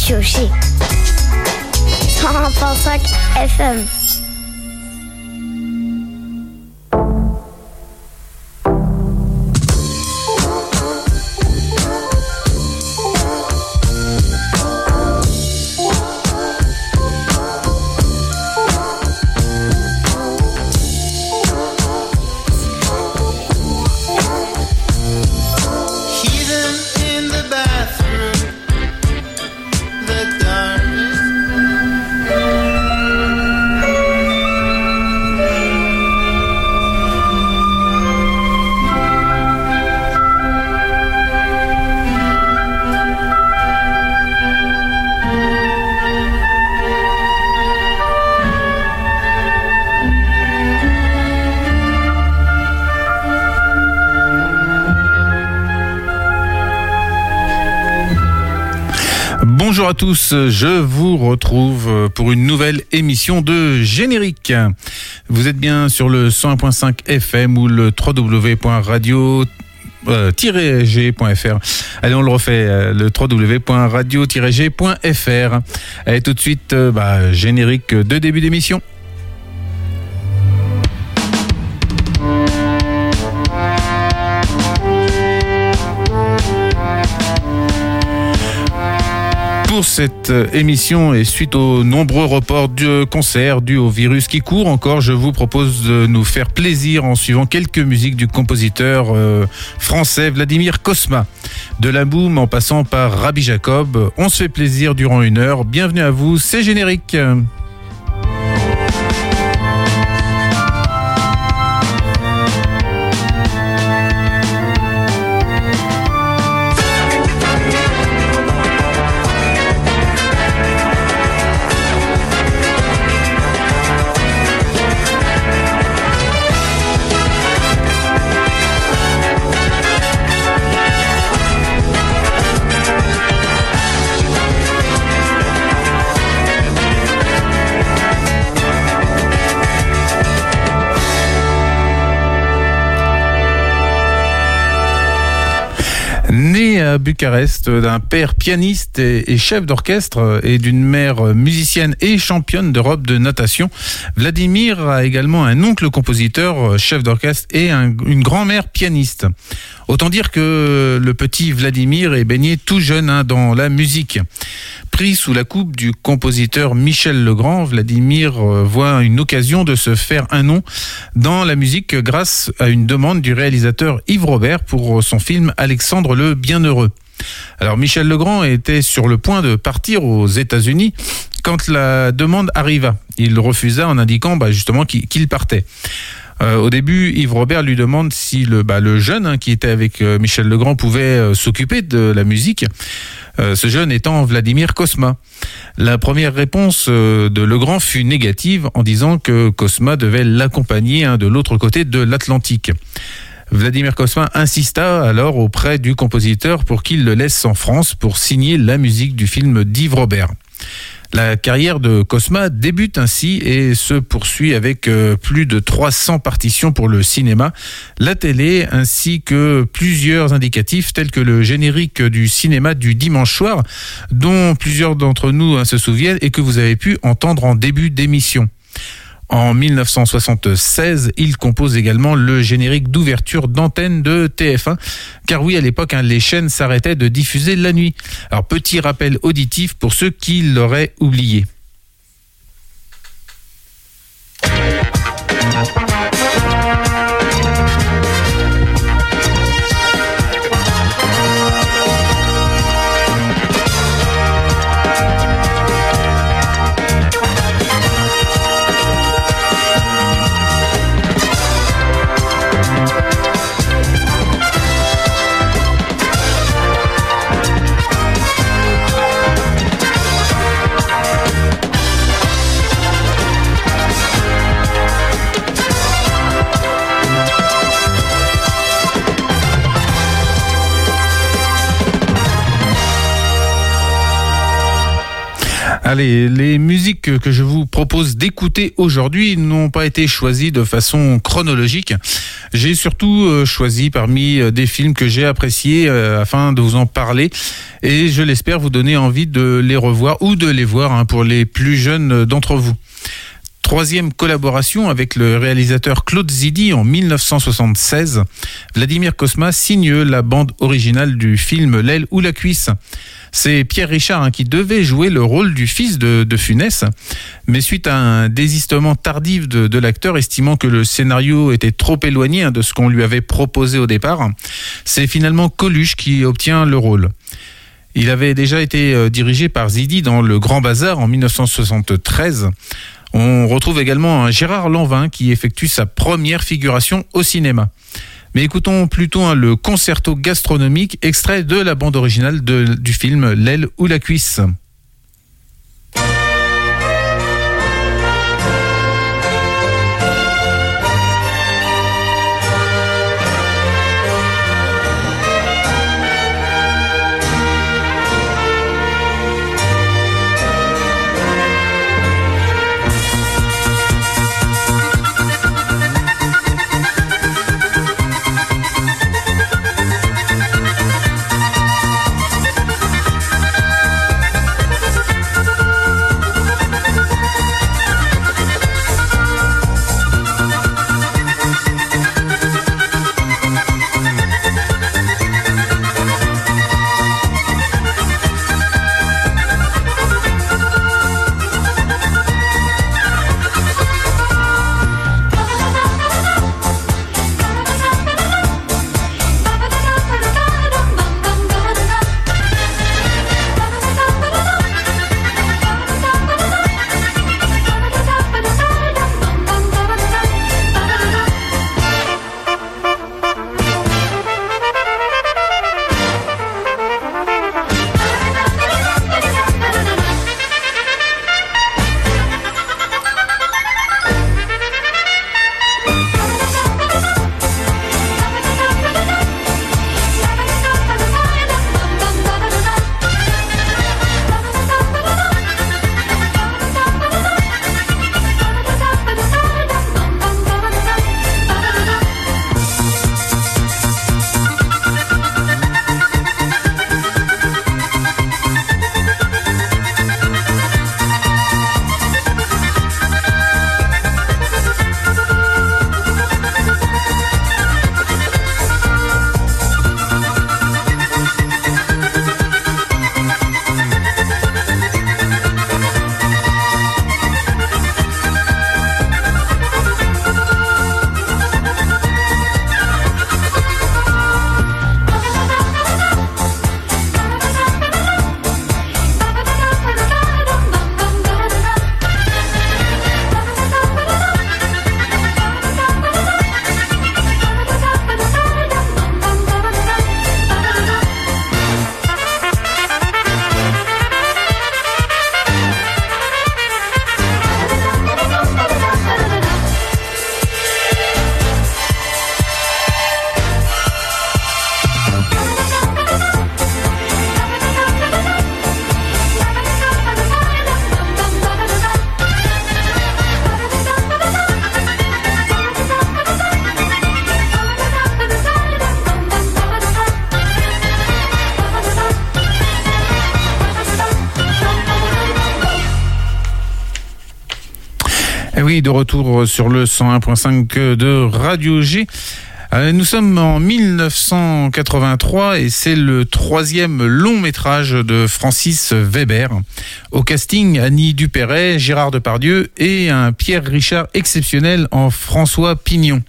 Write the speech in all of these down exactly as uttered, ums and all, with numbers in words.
suis aussi. cent un virgule cinq F M. Bonjour à tous, je vous retrouve pour une nouvelle émission de Générique. Vous êtes bien sur le cent un virgule cinq F M ou le w w w point radio tiret g point f r. Allez, on le refait, le w w w point radio tiret g point f r. Allez, tout de suite, bah, générique de début d'émission. Pour cette émission et suite aux nombreux reports de concerts dus au virus qui court encore, je vous propose de nous faire plaisir en suivant quelques musiques du compositeur euh, français Vladimir Cosma. De la boom en passant par Rabbi Jacob, on se fait plaisir durant une heure. Bienvenue à vous, c'est Générique. Né à Bucarest d'un père pianiste et chef d'orchestre et d'une mère musicienne et championne d'Europe de natation, Vladimir a également un oncle compositeur, chef d'orchestre et un, une grand-mère pianiste. Autant dire que le petit Vladimir est baigné tout jeune hein, dans la musique. Pris sous la coupe du compositeur Michel Legrand, Vladimir voit une occasion de se faire un nom dans la musique grâce à une demande du réalisateur Yves Robert pour son film Alexandre le Bienheureux. Alors Michel Legrand était sur le point de partir aux États-Unis quand la demande arriva. Il refusa en indiquant bah, justement qu'il, qu'il partait. Euh, au début, Yves Robert lui demande si le, bah, le jeune hein, qui était avec euh, Michel Legrand pouvait euh, s'occuper de la musique. Euh, ce jeune étant Vladimir Cosma. La première réponse euh, de Legrand fut négative en disant que Cosma devait l'accompagner hein, de l'autre côté de l'Atlantique. Vladimir Cosma insista alors auprès du compositeur pour qu'il le laisse en France pour signer la musique du film d'Yves Robert. La carrière de Cosma débute ainsi et se poursuit avec euh, plus de trois cents partitions pour le cinéma, la télé ainsi que plusieurs indicatifs tels que le générique du cinéma du dimanche soir dont plusieurs d'entre nous hein, se souviennent et que vous avez pu entendre en début d'émission. En dix-neuf cent soixante-seize, il compose également le générique d'ouverture d'antenne de T F un, car oui, à l'époque, hein, les chaînes s'arrêtaient de diffuser la nuit. Alors, petit rappel auditif pour ceux qui l'auraient oublié. Allez, les musiques que je vous propose d'écouter aujourd'hui n'ont pas été choisies de façon chronologique. J'ai surtout choisi parmi des films que j'ai appréciés afin de vous en parler et je l'espère vous donner envie de les revoir ou de les voir hein, pour les plus jeunes d'entre vous. Troisième collaboration avec le réalisateur Claude Zidi en mille neuf cent soixante-seize. Vladimir Cosma signe la bande originale du film L'aile ou la cuisse. C'est Pierre Richard hein, qui devait jouer le rôle du fils de, de Funès, mais suite à un désistement tardif de, de l'acteur, estimant que le scénario était trop éloigné hein, de ce qu'on lui avait proposé au départ, c'est finalement Coluche qui obtient le rôle. Il avait déjà été dirigé par Zidi dans Le Grand Bazar en mille neuf cent soixante-treize. On retrouve également un Gérard Lanvin qui effectue sa première figuration au cinéma. Mais écoutons plutôt hein, le concerto gastronomique extrait de la bande originale de, du film L'aile ou la cuisse. Oui, de retour sur le cent un virgule cinq de Radio G. Nous sommes en mille neuf cent quatre-vingt-trois et c'est le troisième long métrage de Francis Weber. Au casting, Annie Dupéret, Gérard Depardieu et un Pierre Richard exceptionnel en François Pignon.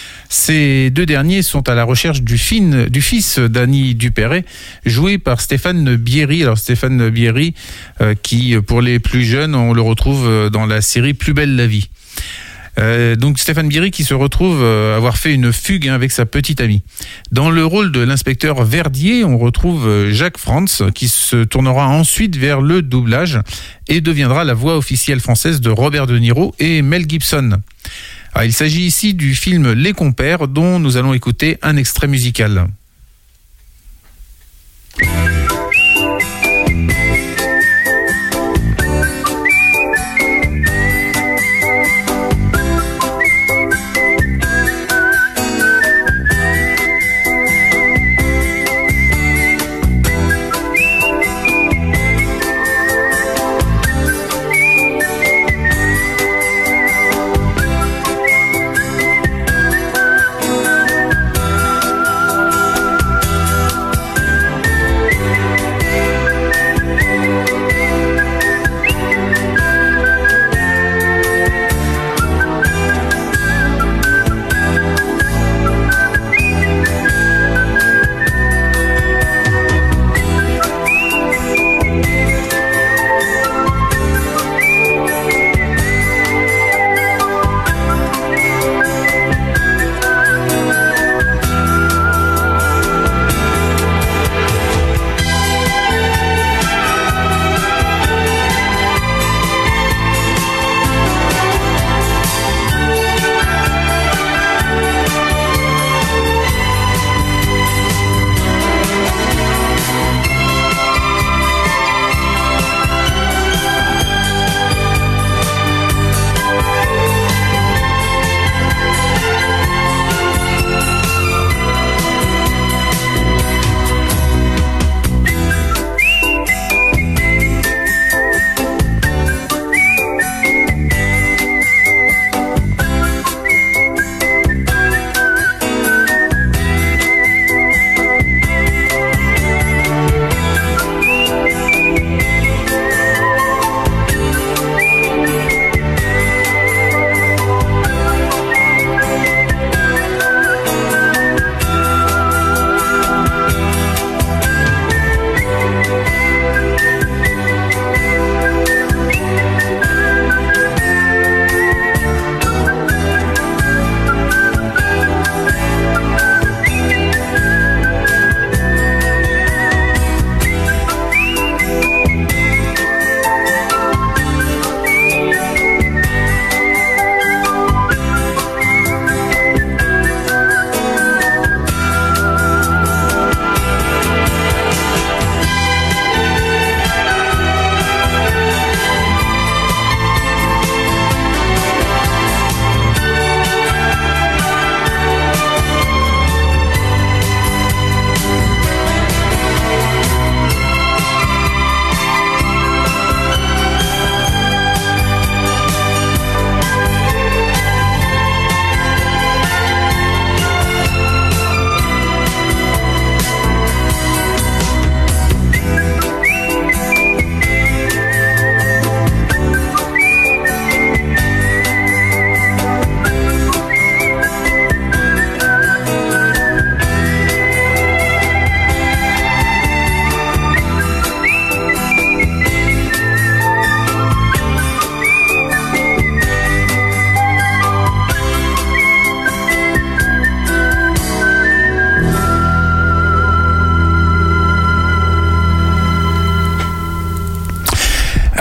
Ces deux derniers sont à la recherche du, fin, du fils d'Annie Dupéret, joué par Stéphane Bierry. Alors Stéphane Bierry, euh, qui pour les plus jeunes, on le retrouve dans la série Plus belle la vie. Euh, donc Stéphane Bierry qui se retrouve euh, avoir fait une fugue hein, avec sa petite amie. Dans le rôle de l'inspecteur Verdier, on retrouve Jacques Frantz qui se tournera ensuite vers le doublage et deviendra la voix officielle française de Robert De Niro et Mel Gibson. Alors, il s'agit ici du film Les Compères dont nous allons écouter un extrait musical.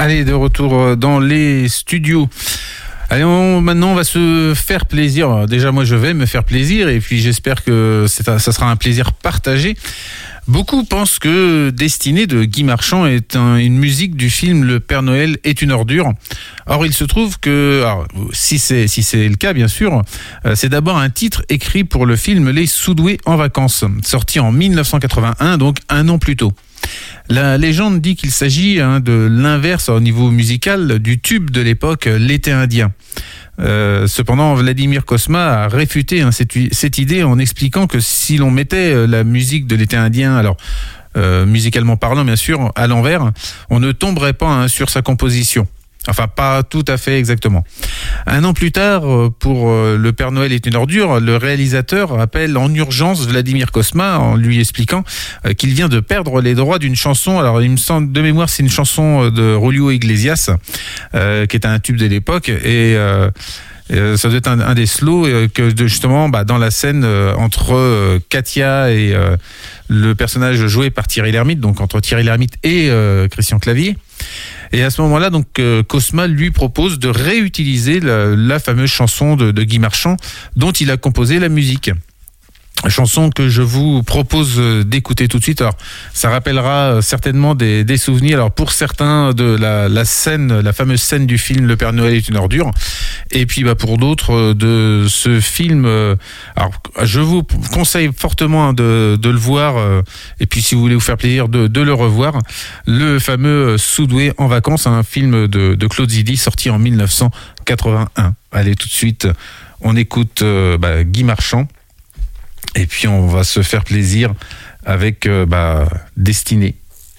Allez, de retour dans les studios. Allez, on, maintenant on va se faire plaisir. Déjà moi je vais me faire plaisir et puis j'espère que c'est un, ça sera un plaisir partagé. Beaucoup pensent que Destinée de Guy Marchand est un, une musique du film Le Père Noël est une ordure. Or il se trouve que, alors, si c'est si c'est le cas bien sûr, euh, c'est d'abord un titre écrit pour le film Les Soudoués en vacances, sorti en mille neuf cent quatre-vingt-un, donc un an plus tôt. La légende dit qu'il s'agit hein, de l'inverse au niveau musical du tube de l'époque, L'été indien. Euh, cependant, Vladimir Cosma a réfuté hein, cette, cette idée en expliquant que si l'on mettait la musique de L'été indien, alors euh, musicalement parlant bien sûr, à l'envers, on ne tomberait pas hein, sur sa composition. Enfin, pas tout à fait exactement. Un an plus tard, pour Le Père Noël est une ordure, le réalisateur appelle en urgence Vladimir Cosma en lui expliquant qu'il vient de perdre les droits d'une chanson. Alors, il me semble de mémoire, c'est une chanson de Julio Iglesias, euh, qui est un tube de l'époque, et euh, ça doit être un, un des slows que justement, bah, dans la scène euh, entre euh, Katia et euh, le personnage joué par Thierry Lhermitte, donc entre Thierry Lhermitte et euh, Christian Clavier. Et à ce moment-là, donc euh, Cosma lui propose de réutiliser la, la fameuse chanson de, de Guy Marchand dont il a composé la musique. Chanson que je vous propose d'écouter tout de suite. Alors, ça rappellera certainement des, des souvenirs. Alors, pour certains de la, la scène, la fameuse scène du film Le Père Noël est une ordure. Et puis, bah, pour d'autres de ce film. Alors, je vous conseille fortement de, de le voir. Et puis, si vous voulez vous faire plaisir, de, de le revoir. Le fameux Soudoués en vacances, un film de, de Claude Zidi sorti en mille neuf cent quatre-vingt-un. Allez, tout de suite, on écoute bah, Guy Marchand. Et puis on va se faire plaisir avec euh, bah, Destinée.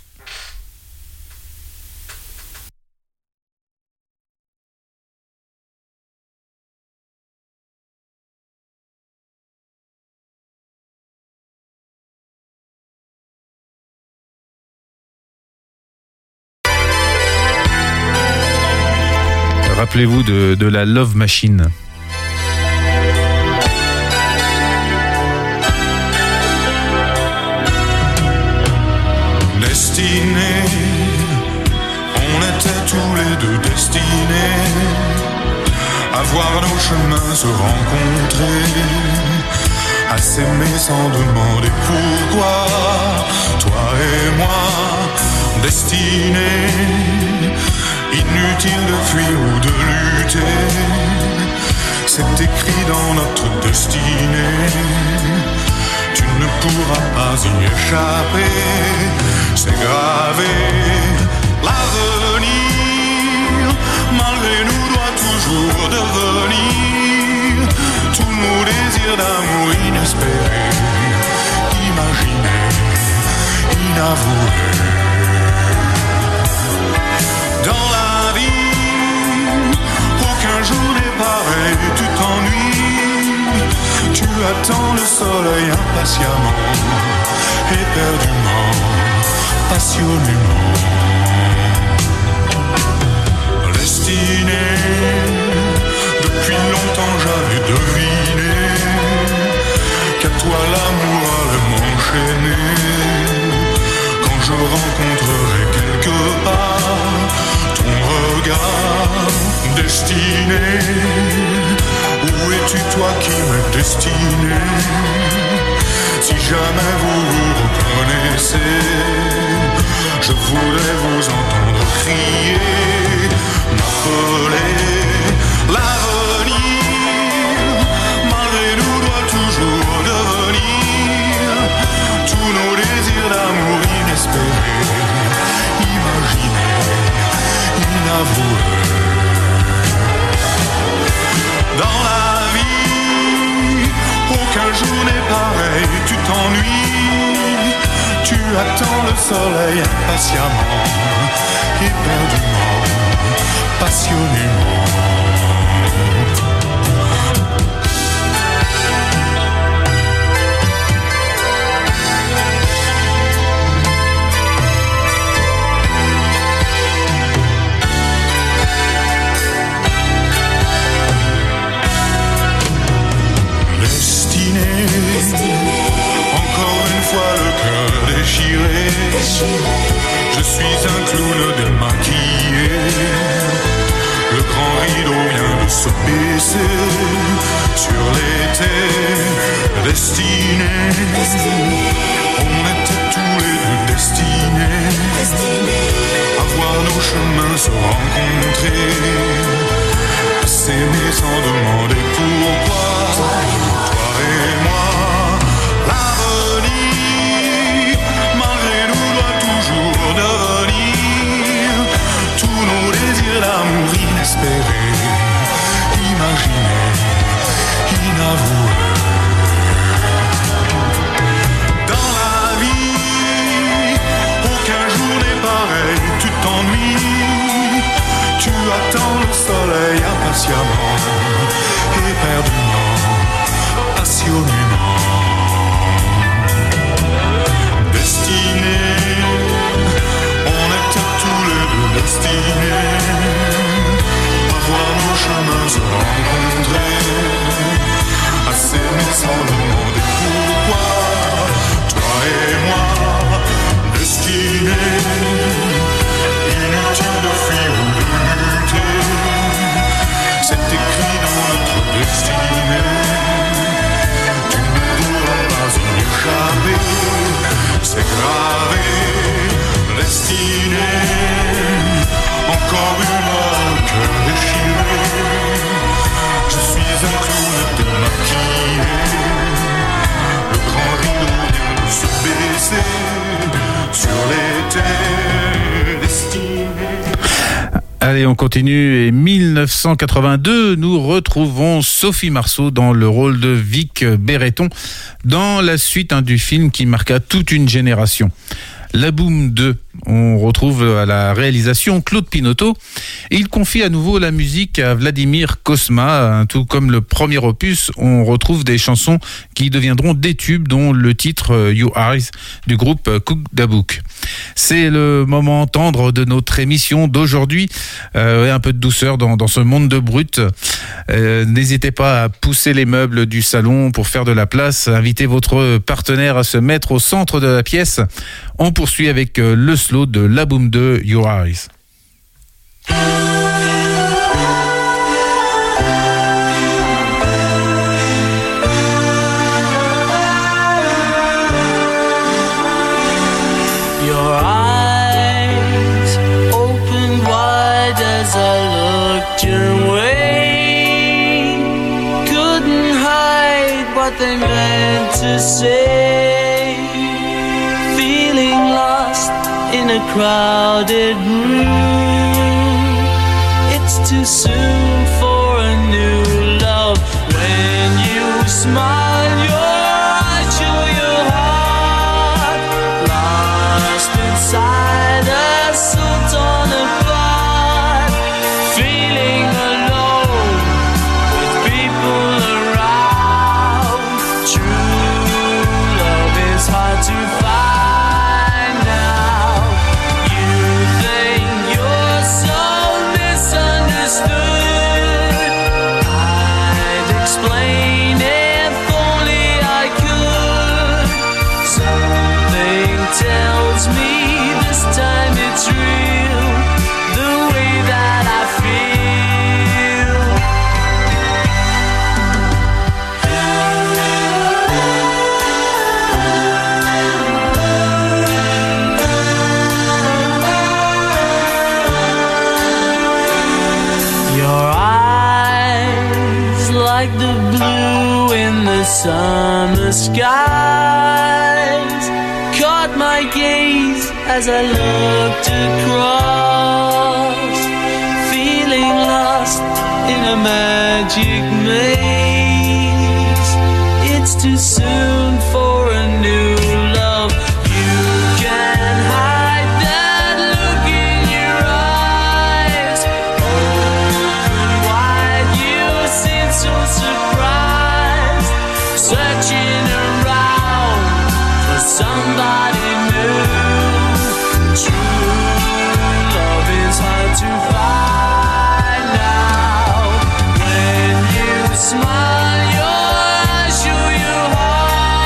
Rappelez-vous de, de la Love Machine. Destinés, on était tous les deux destinés à voir nos chemins se rencontrer, à s'aimer sans demander pourquoi. Toi et moi, destinés, inutile de fuir ou de lutter, c'est écrit dans notre destinée. Tu ne pourras pas y échapper, c'est gravé. L'avenir, malgré nous, doit toujours devenir tous nos désirs d'amour inespérés, imaginés, inavoués. Dans la vie, aucun jour n'est pareil, tu t'ennuies, tu attends le soleil impatiemment, éperdument, passionnément. Destinée, depuis longtemps j'avais deviné qu'à toi l'amour allait m'enchaîner. Quand je rencontrerai quelque part ton regard, destinée, où es-tu toi qui m'es destiné? Si jamais vous vous reconnaissez, je voudrais vous entendre crier, m'appeler. L'avenir, malgré nous, doit toujours devenir tous nos désirs d'amour inespérés, imaginés, inavoués. Dans la vie, aucun jour n'est pareil, tu t'ennuies, tu attends le soleil impatiemment, éperdument, passionnément. Encore une fois le cœur déchiré, je suis un clown démaquillé, baisser sur l'été destiné. On était tous les deux destinés à voir nos chemins se rencontrer, à s'aimer sans demander pourquoi. Toi et moi, l'avenir, malgré nous, doit toujours devenir tous nos désirs d'amour inespérés, imaginés, inavoués. Dans la vie, aucun jour n'est pareil, tu t'ennuies, tu attends le soleil impatiemment, éperdument, passionnément. Destinés, on était tous les deux destinés à voir nos chemins se rencontrer, à s'aimer sans demander pourquoi. Toi et moi, destinés, inutile de fuir ou de lutter, c'est écrit dans notre destinée. Tu ne pourras pas y échapper, c'est gravé, destinée. Encore une fois, le cœur déchiré, je suis un clown démaquillé, le grand rideau vient de se baisser sur l'été destiné. Allez, on continue. Et mille neuf cent quatre-vingt-deux, nous retrouvons Sophie Marceau dans le rôle de Vic Béreton dans la suite hein, du film qui marqua toute une génération. La Boum deux, on retrouve à la réalisation Claude Pinoteau. Il confie à nouveau la musique à Vladimir Cosma. Tout comme le premier opus, on retrouve des chansons qui deviendront des tubes, dont le titre You Eyes du groupe Cook Da Book. C'est le moment tendre de notre émission d'aujourd'hui. Euh, un peu de douceur dans, dans ce monde de brut. Euh, n'hésitez pas à pousser les meubles du salon pour faire de la place. Invitez votre partenaire à se mettre au centre de la pièce. On poursuit avec le slow de La Boum deux, Your Eyes. Your eyes opened wide as I looked your way. Couldn't hide what they meant to say. Feeling lost in a crowded room. It's too soon for a new love. When you smile, your eyes show your heart. Lost inside a soul torn apart. Feeling alone with people around. True love is hard to find. Tells me this time it's real, the way that I feel. Your eyes like the blue in the summer skies caught my gaze as I looked across, feeling lost in a magic maze. It's too soon for a new love. You can hide that look in your eyes. Open wide, you seem so surprised, searching around for somebody new. True love is hard to find now. When you smile, your eyes show your heart.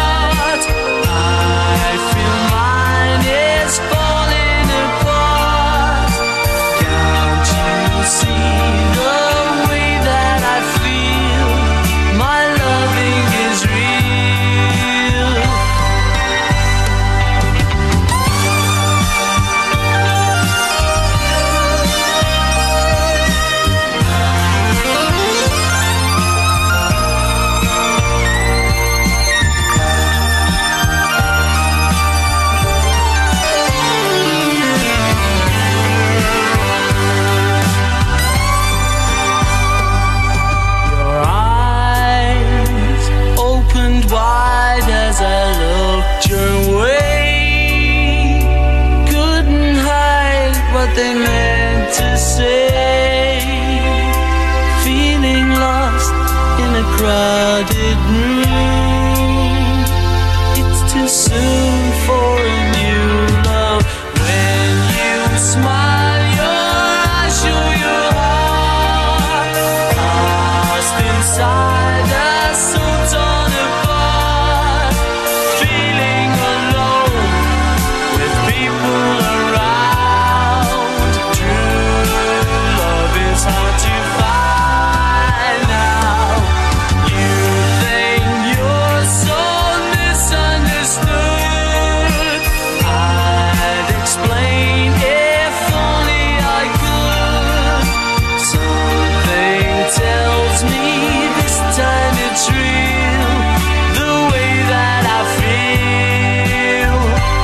they meant to say. Feeling lost in a crowded room. It's too soon for a new love. When you smile, your eyes show your heart. Lost inside a soul torn apart. Feeling alone with people around. True love is hard to find now. You think you're so misunderstood. I'd explain if only I could. Something tells me this time it's real, the way that I feel.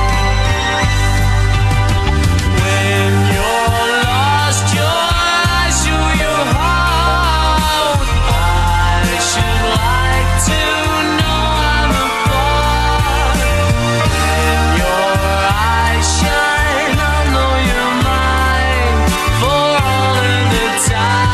When you're lost, your eyes show your heart. I should like to know I'm apart. When your eyes shine, I'll know you're mine for all of the time.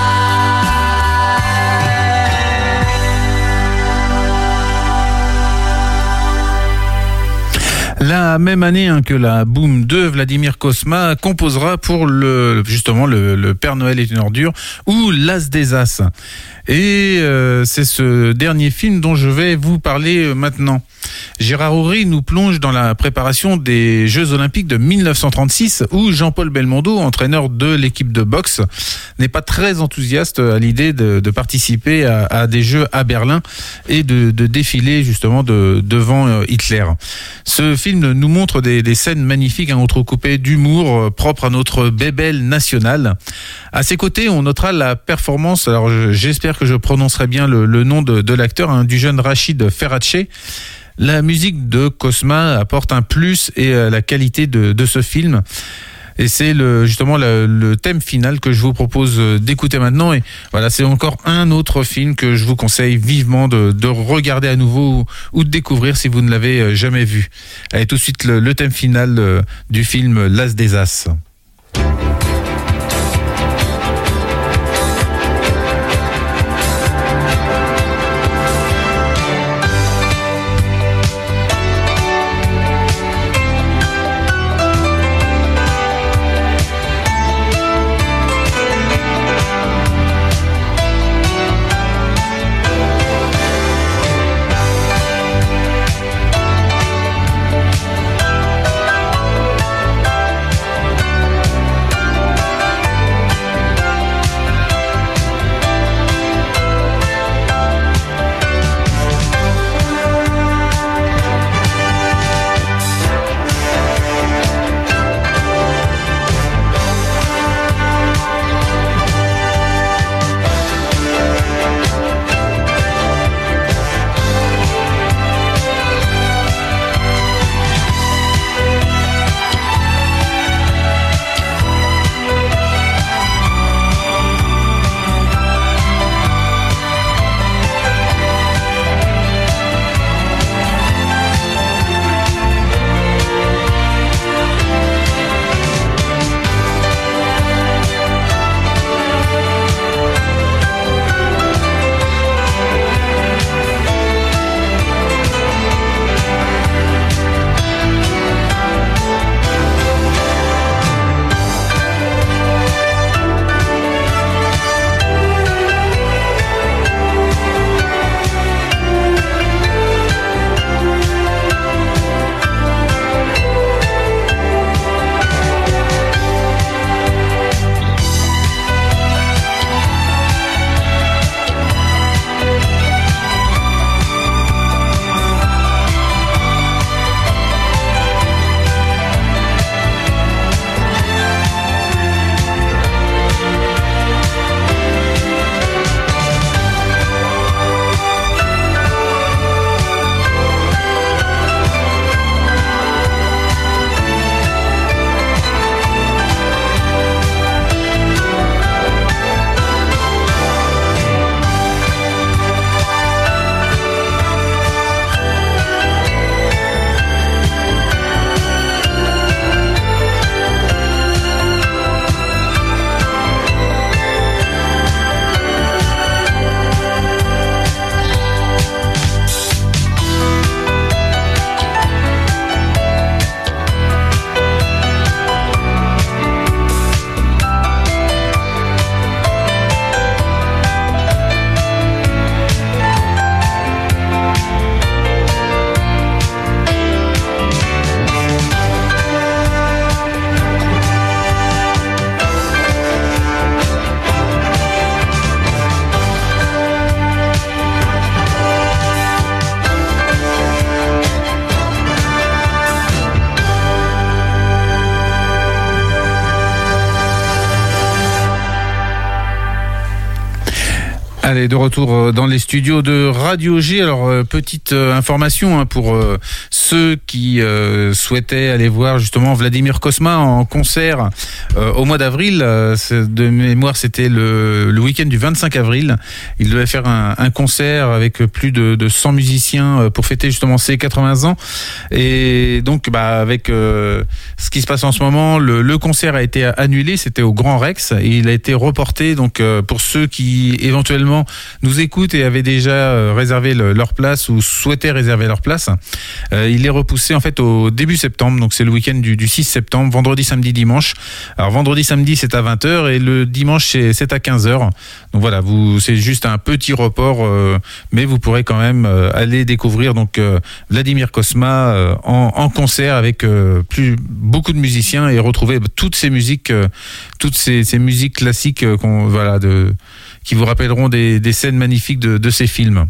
La même année hein, que la Boom deux, Vladimir Cosma composera pour le justement le, le Père Noël est une ordure ou L'As des As. Et euh, c'est ce dernier film dont je vais vous parler euh, maintenant. Gérard Houry nous plonge dans la préparation des Jeux Olympiques de mille neuf cent trente-six où Jean-Paul Belmondo, entraîneur de l'équipe de boxe, n'est pas très enthousiaste à l'idée de, de participer à, à des Jeux à Berlin et de, de défiler justement de, devant Hitler. Ce film nous montre des, des scènes magnifiques, hein, entrecoupées d'humour euh, propre à notre bébel national. À ses côtés, on notera la performance, alors je, j'espère que je prononcerai bien le, le nom de, de l'acteur, hein, du jeune Rachid Ferrace. La musique de Cosma apporte un plus et euh, la qualité de, de ce film. Et c'est le, justement le, le thème final que je vous propose d'écouter maintenant. Et voilà, c'est encore un autre film que je vous conseille vivement de, de regarder à nouveau ou, ou de découvrir si vous ne l'avez jamais vu. Allez, tout de suite le, le thème final du film L'As des As. Thank Allez, de retour dans les studios de Radio G. Alors, euh, petite euh, information hein, pour euh, ceux qui euh, souhaitaient aller voir justement Vladimir Cosma en concert euh, au mois d'avril. Euh, de mémoire, c'était le, le week-end du vingt-cinq avril. Il devait faire un, un concert avec plus de, de cent musiciens pour fêter justement ses quatre-vingts ans. Et donc, bah, avec euh, ce qui se passe en ce moment, le, le concert a été annulé. C'était au Grand Rex et il a été reporté. Donc, euh, pour ceux qui éventuellement nous écoutent et avaient déjà réservé le, leur place ou souhaitaient réserver leur place, euh, il est repoussé en fait au début septembre, donc c'est le week-end du, du six septembre, vendredi, samedi, dimanche. Alors vendredi, samedi c'est à vingt heures et le dimanche c'est, c'est à quinze heures. Donc voilà, vous, c'est juste un petit report, euh, mais vous pourrez quand même euh, aller découvrir donc euh, Vladimir Cosma euh, en, en concert avec euh, plus beaucoup de musiciens et retrouver toutes ces musiques, euh, toutes ces, ces musiques classiques euh, qu'on voilà de qui vous rappelleront des, des scènes magnifiques de, de ces films.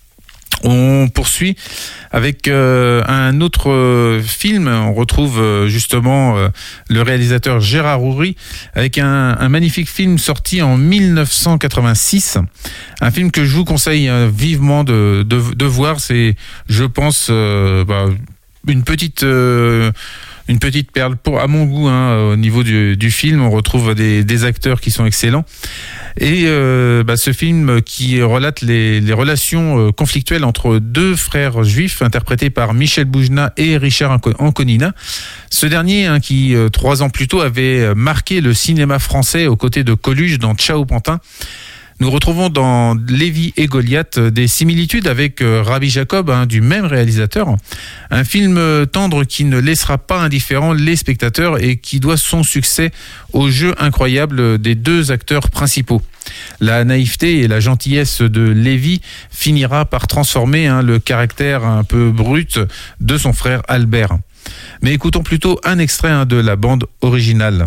On poursuit avec euh, un autre euh, film. On retrouve euh, justement euh, le réalisateur Gérard Houry avec un, un magnifique film sorti en dix-neuf cent quatre-vingt-six. Un film que je vous conseille euh, vivement de, de, de voir. C'est, je pense, euh, bah, une petite... Euh, Une petite perle pour, à mon goût, hein, au niveau du, du film. On retrouve des, des acteurs qui sont excellents. Et euh, bah, ce film qui relate les, les relations euh, conflictuelles entre deux frères juifs interprétés par Michel Boujna et Richard Anconina. Ce dernier, hein, qui euh, trois ans plus tôt avait marqué le cinéma français aux côtés de Coluche dans Ciao Pantin. Nous retrouvons dans Lévi et Goliath des similitudes avec euh, Rabbi Jacob, hein, du même réalisateur. Un film tendre qui ne laissera pas indifférents les spectateurs et qui doit son succès au jeu incroyable des deux acteurs principaux. La naïveté et la gentillesse de Lévi finira par transformer hein, le caractère un peu brut de son frère Albert. Mais écoutons plutôt un extrait hein, de la bande originale.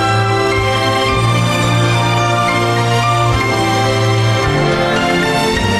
Thank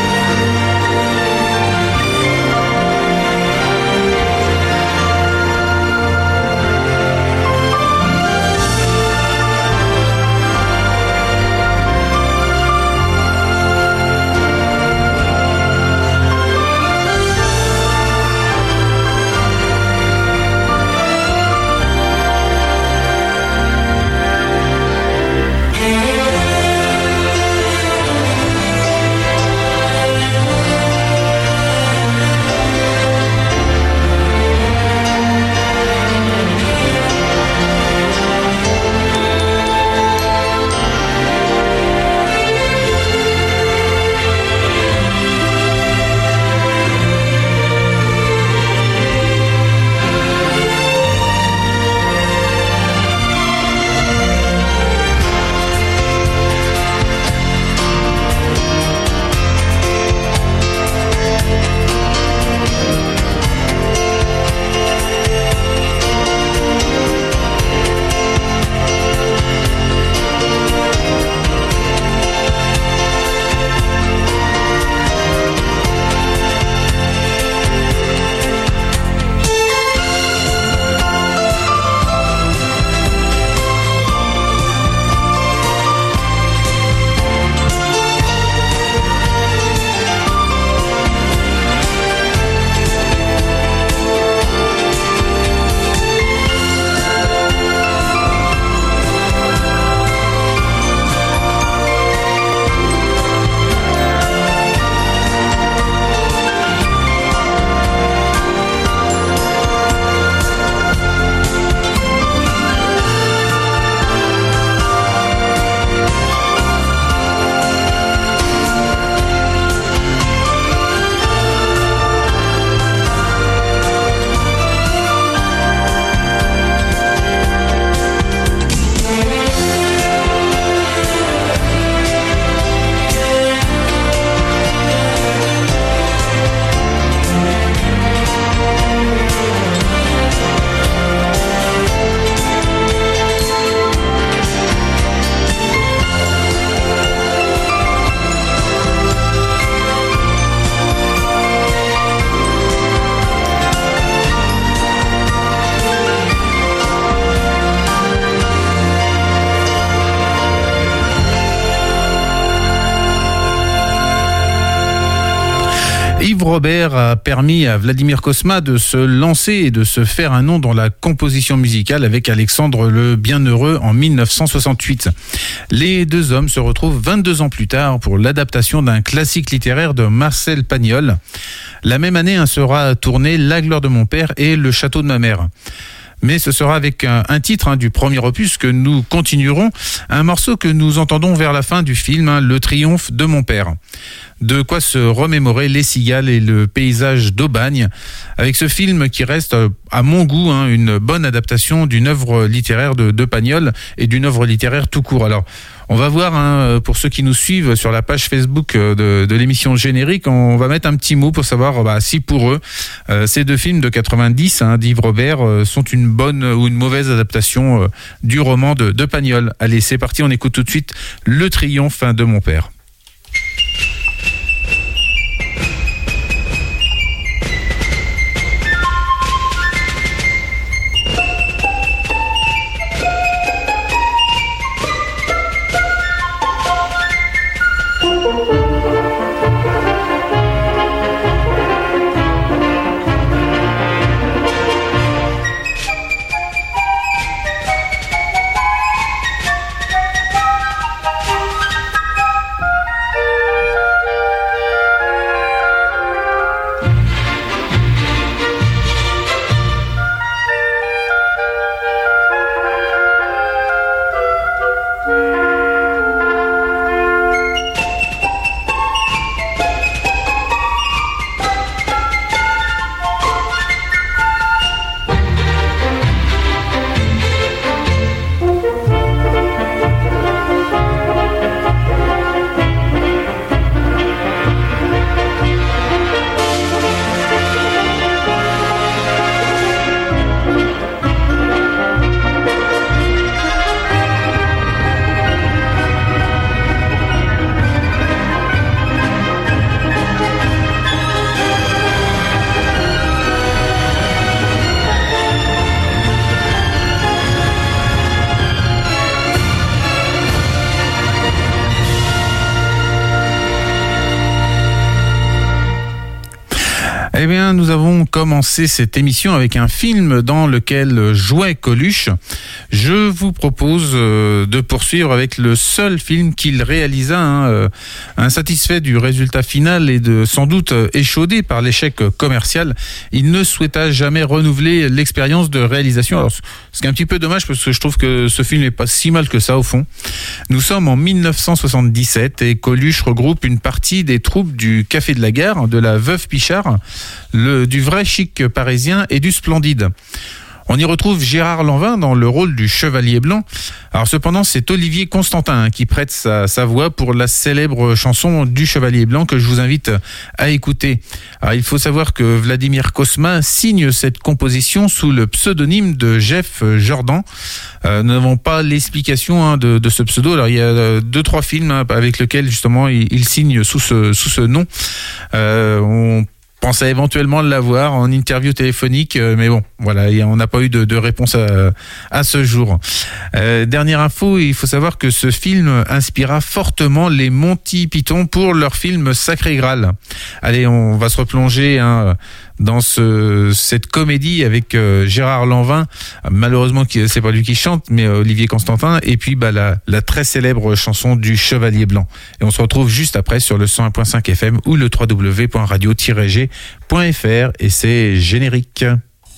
Yves Robert a permis à Vladimir Cosma de se lancer et de se faire un nom dans la composition musicale avec Alexandre le Bienheureux en mille neuf cent soixante-huit. Les deux hommes se retrouvent vingt-deux ans plus tard pour l'adaptation d'un classique littéraire de Marcel Pagnol. La même année hein, sera tourné La gloire de mon père et Le château de ma mère. Mais ce sera avec un, un titre hein, du premier opus que nous continuerons, un morceau que nous entendons vers la fin du film, hein, Le triomphe de mon père. De quoi se remémorer les cigales et le paysage d'Aubagne, avec ce film qui reste, à mon goût, hein, une bonne adaptation d'une œuvre littéraire de, de Pagnol et d'une œuvre littéraire tout court. Alors, on va voir, hein, pour ceux qui nous suivent sur la page Facebook de, de l'émission Générique, on va mettre un petit mot pour savoir bah, si pour eux, euh, ces deux films de quatre-vingt-dix hein, d'Yves Robert euh, sont une bonne ou une mauvaise adaptation euh, du roman de, de Pagnol. Allez, c'est parti, on écoute tout de suite Le triomphe hein, de mon père. Eh bien, nous avons commencé cette émission avec un film dans lequel jouait Coluche. Je vous propose euh, de poursuivre avec le seul film qu'il réalisa, hein, euh, insatisfait du résultat final et de sans doute euh, échaudé par l'échec commercial. Il ne souhaita jamais renouveler l'expérience de réalisation. Alors, ce qui est un petit peu dommage parce que je trouve que ce film n'est pas si mal que ça au fond. Nous sommes en mille neuf cent soixante-dix-sept et Coluche regroupe une partie des troupes du Café de la Gare, de la Veuve Pichard, le, du vrai chic parisien et du Splendide. On y retrouve Gérard Lanvin dans le rôle du Chevalier Blanc. Alors cependant, c'est Olivier Constantin hein, qui prête sa, sa voix pour la célèbre chanson du Chevalier Blanc que je vous invite à écouter. Alors il faut savoir que Vladimir Cosma signe cette composition sous le pseudonyme de Jeff Jordan. Euh, nous n'avons pas l'explication hein, de, de ce pseudo. Alors il y a deux trois films hein, avec lesquels justement il, il signe sous ce sous ce nom. Euh, on pensait éventuellement l'avoir en interview téléphonique, mais bon, voilà, on n'a pas eu de, de réponse à, à ce jour. Euh, dernière info, il faut savoir que ce film inspira fortement les Monty Python pour leur film Sacré Graal. Allez, on va se replonger hein, dans ce, cette comédie avec euh, Gérard Lanvin, malheureusement c'est pas lui qui chante, mais euh, Olivier Constantin, et puis bah, la, la très célèbre chanson du Chevalier Blanc. Et on se retrouve juste après sur le cent un point cinq F M ou le w w w point radio tiret g point f r et c'est générique.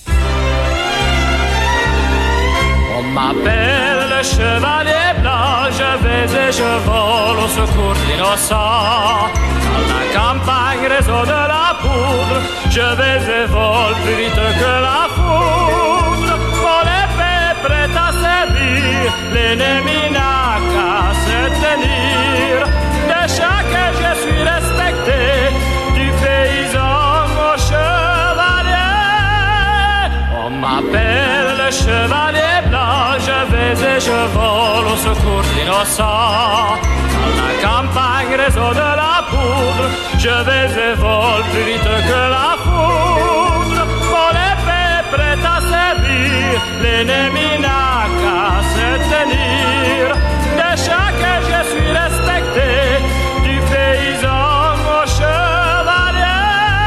On m'appelle le Chevalier Blanc, je vais et je vole au secours d'innocents. Dans la campagne résonne la poudre, je vais et vole plus vite que la foudre. Mon épée prête à servir, l'ennemi n'a qu'à se tenir. De chacun je suis respecté, du paysan au chevalier. On m'appelle le Chevalier Blanc, je vais et je vole au secours d'innocents. Dans la campagne résonne la poudre, je vais et vole plus vite que la foudre. Mon épée prête à servir, l'ennemi n'a qu'à se tenir. De chacun je suis respecté, du paysan au chevalier.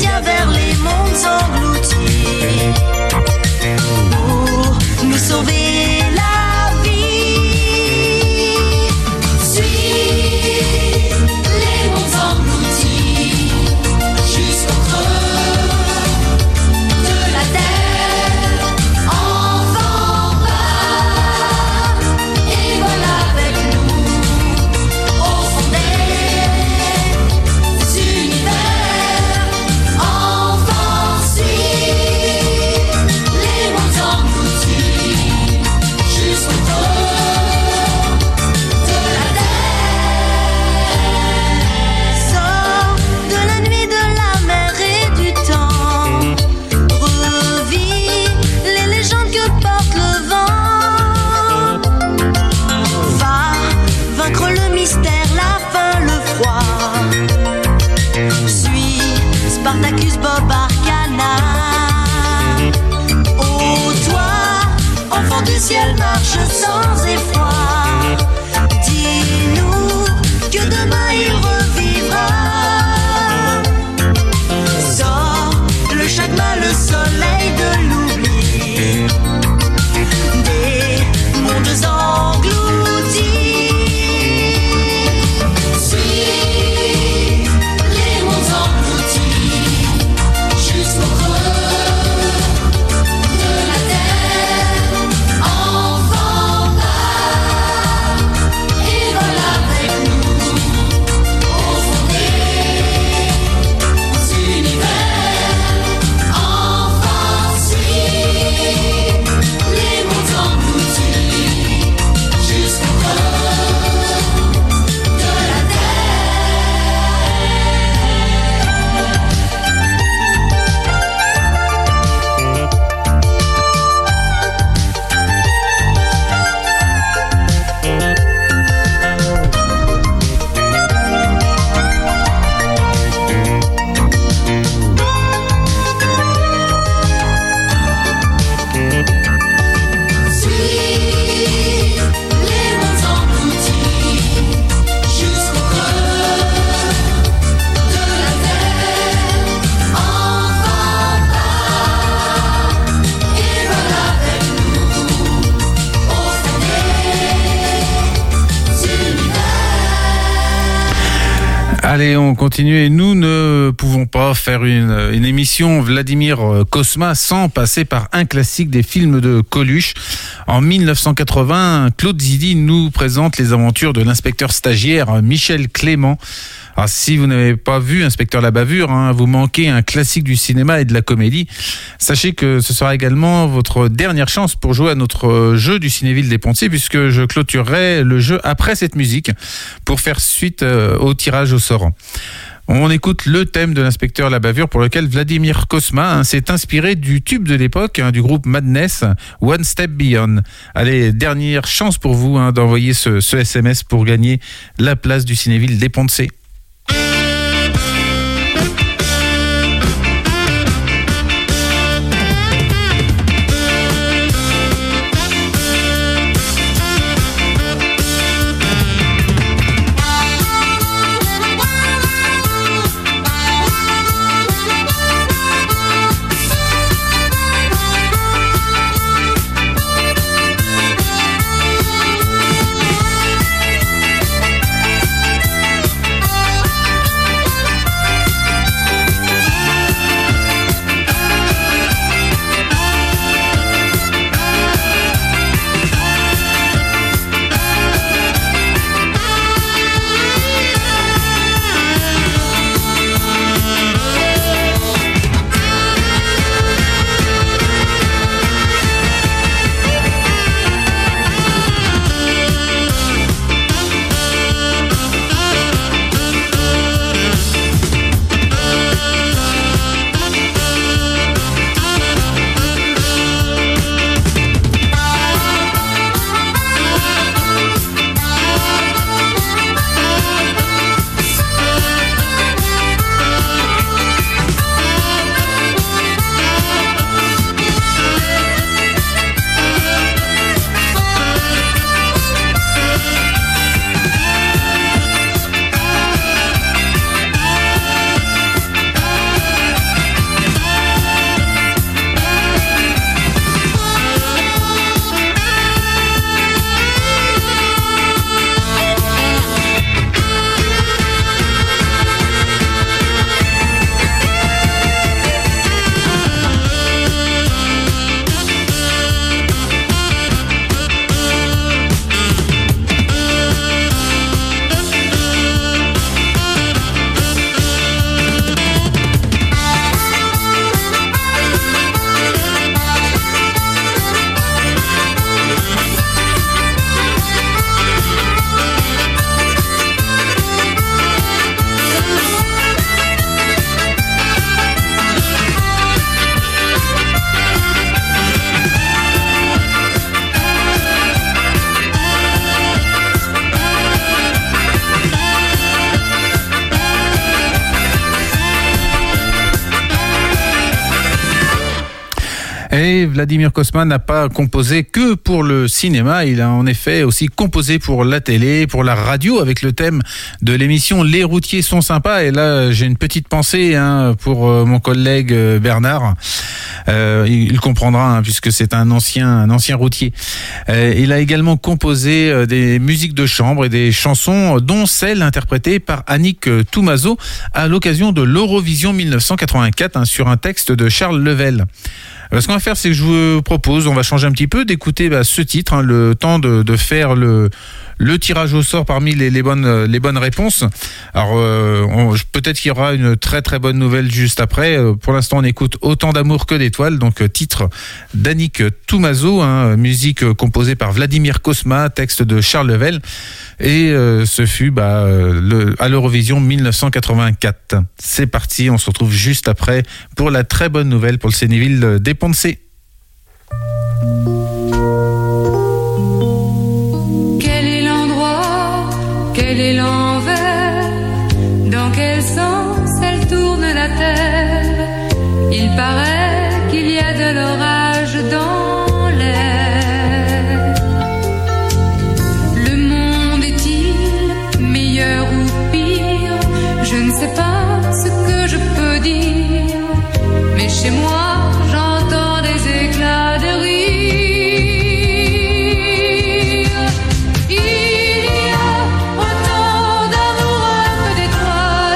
Allez, on continue et nous ne pouvons pas faire une, une émission Vladimir Cosma sans passer par un classique des films de Coluche. En mille neuf cent quatre-vingts, Claude Zidi nous présente les aventures de l'inspecteur stagiaire Michel Clément. Alors, si vous n'avez pas vu Inspecteur la bavure, hein, vous manquez un classique du cinéma et de la comédie. Sachez que ce sera également votre dernière chance pour jouer à notre jeu du Cinéville des Pontiers, puisque je clôturerai le jeu après cette musique pour faire suite euh, au tirage au sort. On écoute le thème de l'Inspecteur la bavure pour lequel Vladimir Cosma hein, s'est inspiré du tube de l'époque hein, du groupe Madness, One Step Beyond. Allez, dernière chance pour vous hein, d'envoyer ce, ce S M S pour gagner la place du Cinéville des Pontiers. Et Vladimir Cosma n'a pas composé que pour le cinéma, il a en effet aussi composé pour la télé, pour la radio, avec le thème de l'émission Les routiers sont sympas. Et là, j'ai une petite pensée hein, pour euh, mon collègue euh, Bernard. Euh, il, il comprendra hein, puisque c'est un ancien, un ancien routier. Euh, il a également composé euh, des musiques de chambre et des chansons, dont celle interprétée par Annick Toumazeau à l'occasion de l'Eurovision mille neuf cent quatre-vingt-quatre hein, sur un texte de Charles Level. Ce qu'on va faire, c'est que je vous propose, on va changer un petit peu, d'écouter bah, ce titre, hein, le temps de, de faire le, le tirage au sort parmi les, les, bonnes, les bonnes réponses. Alors, euh, on, peut-être qu'il y aura une très très bonne nouvelle juste après. Pour l'instant, on écoute Autant d'amour que d'étoiles, donc titre d'Annick Toumazeau, hein, musique composée par Vladimir Cosma, texte de Charles Level. Et euh, ce fut bah, le, à l'Eurovision mille neuf cent quatre-vingt-quatre. C'est parti, on se retrouve juste après pour la très bonne nouvelle pour le Cinéville des Pontiers. Quel est l'endroit, quel est l'envers, dans quel sens elle tourne la terre? Il paraît qu'il y a de l'orage dans l'air. Le monde est-il meilleur ou pire? Je ne sais pas ce que je peux dire, mais chez moi j'entends des éclats de rire. Il y a autant d'amour que d'étoiles.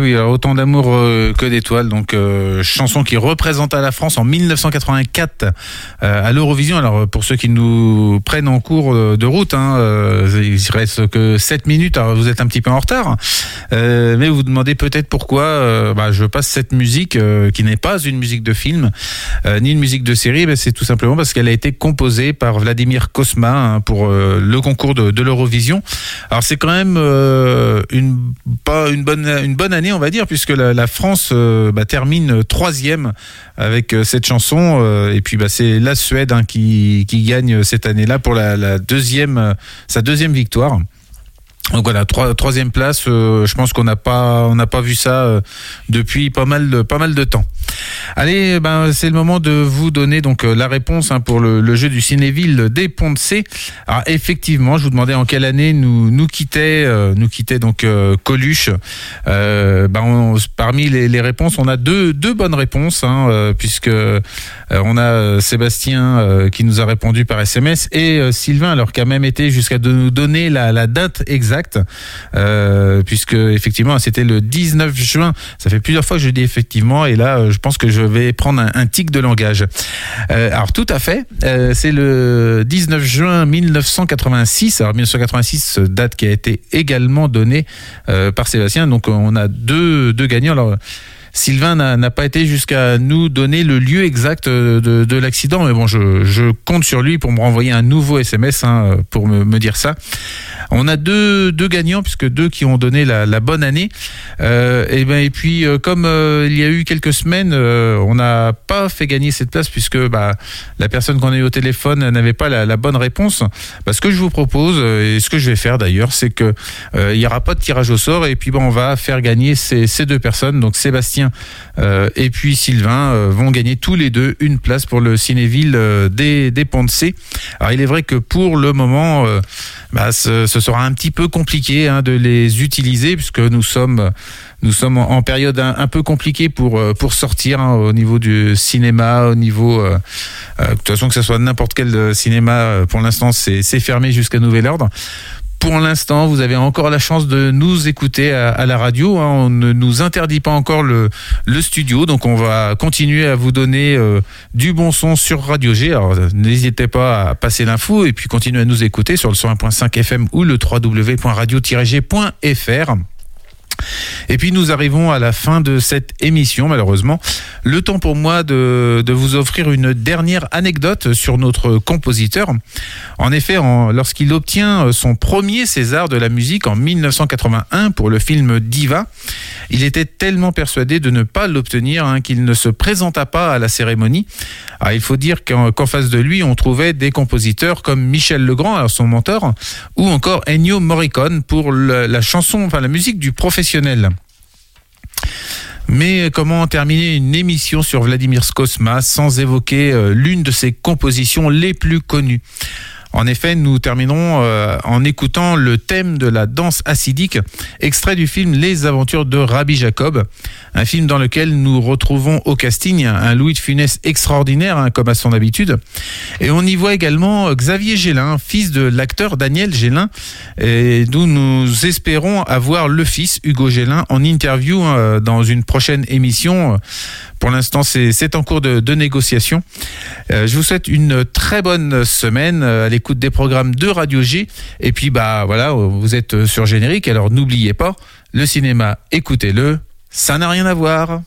oui, alors, autant d'amour euh, que d'étoiles. Donc, euh, chanson qui représenta la France en dix-neuf cent quatre-vingt-quatre euh, à l'Eurovision. Alors, pour ceux qui nous prennent en cours de route, hein, euh, il reste que sept minutes. Alors, vous êtes un petit peu en retard, euh, mais vous vous demandez peut-être pourquoi euh, bah, je passe cette musique euh, qui n'est pas une musique de film euh, ni une musique de série. Ben, c'est tout simplement parce qu'elle a été composée par Vladimir Cosma hein, pour euh, le concours de, de l'Eurovision. Alors, c'est quand même euh, une pas une bonne une bonne année, on va dire, puisque la, la France euh, bah, termine troisième avec euh, cette chanson euh, et puis bah, c'est la Suède hein, qui qui gagne cette année-là pour la, la deuxième euh, sa deuxième victoire. Donc voilà, trois, troisième place. Euh, je pense qu'on n'a pas, on n'a pas vu ça euh, depuis pas mal de, pas mal de temps. Allez, ben c'est le moment de vous donner donc euh, la réponse hein, pour le, le jeu du Cinéville des Ponts de C. Alors effectivement, je vous demandais en quelle année nous nous quittait, euh, nous quittait donc euh, Coluche. Euh, ben on, parmi les, les réponses, on a deux deux bonnes réponses hein, euh, puisque euh, on a Sébastien euh, qui nous a répondu par S M S et euh, Sylvain alors qui a même été jusqu'à de nous donner la, la date exacte. Euh, puisque effectivement c'était le dix-neuf juin, ça fait plusieurs fois que je dis effectivement et là je pense que je vais prendre un, un tic de langage. Euh, alors tout à fait, euh, c'est le dix-neuf juin dix-neuf cent quatre-vingt-six, alors dix-neuf cent quatre-vingt-six date qui a été également donnée euh, par Sébastien, donc on a deux, deux gagnants. Alors Sylvain n'a, n'a pas été jusqu'à nous donner le lieu exact de, de l'accident, mais bon, je, je compte sur lui pour me renvoyer un nouveau S M S hein, pour me, me dire ça. On a deux, deux gagnants, puisque deux qui ont donné la, la bonne année. Euh, et, ben, et puis, euh, comme euh, il y a eu quelques semaines, euh, on n'a pas fait gagner cette place, puisque bah, la personne qu'on a eu au téléphone n'avait pas la, la bonne réponse. Bah, ce que je vous propose, et ce que je vais faire d'ailleurs, c'est que euh, il n'y aura pas de tirage au sort, et puis bah, on va faire gagner ces, ces deux personnes, donc Sébastien euh, et puis Sylvain euh, vont gagner tous les deux une place pour le Cinéville euh, des, des Ponts de C. Alors il est vrai que pour le moment, euh, bah, ce, ce sera un petit peu compliqué hein, de les utiliser puisque nous sommes nous sommes en période un, un peu compliquée pour pour sortir hein, au niveau du cinéma, au niveau euh, euh, de toute façon que ce soit n'importe quel cinéma pour l'instant c'est c'est fermé jusqu'à nouvel ordre. Pour l'instant, vous avez encore la chance de nous écouter à, à la radio. Hein. On ne nous interdit pas encore le, le studio, donc on va continuer à vous donner euh, du bon son sur Radio G. Alors, n'hésitez pas à passer l'info et puis continuer à nous écouter sur le cent un virgule cinq F M ou le w w w point radio tiret g point f r. Et puis nous arrivons à la fin de cette émission, malheureusement. Le temps pour moi de, de vous offrir une dernière anecdote sur notre compositeur. En effet, en, lorsqu'il obtient son premier César de la musique en dix-neuf cent quatre-vingt-un pour le film Diva, il était tellement persuadé de ne pas l'obtenir hein, qu'il ne se présenta pas à la cérémonie. Alors, il faut dire qu'en, qu'en face de lui, on trouvait des compositeurs comme Michel Legrand, alors son mentor, ou encore Ennio Morricone pour le, la chanson, enfin la musique du professionnel. Mais comment terminer une émission sur Vladimir Cosma sans évoquer euh, l'une de ses compositions les plus connues ? En effet, nous terminerons euh, en écoutant le thème de la danse acidique, extrait du film Les Aventures de Rabbi Jacob, un film dans lequel nous retrouvons au casting un Louis de Funès extraordinaire, hein, comme à son habitude. Et on y voit également Xavier Gélin, fils de l'acteur Daniel Gélin, et nous nous espérons avoir le fils Hugo Gélin en interview euh, dans une prochaine émission. Pour l'instant, c'est, c'est en cours de, de négociation. Euh, je vous souhaite une très bonne semaine euh, à l'écoute des programmes de Radio G. Et puis, bah voilà, vous êtes sur Générique. Alors, n'oubliez pas, le cinéma, écoutez-le, ça n'a rien à voir.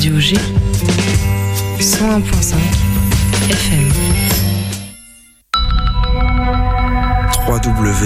Radio G, cent un virgule cinq F M. trois W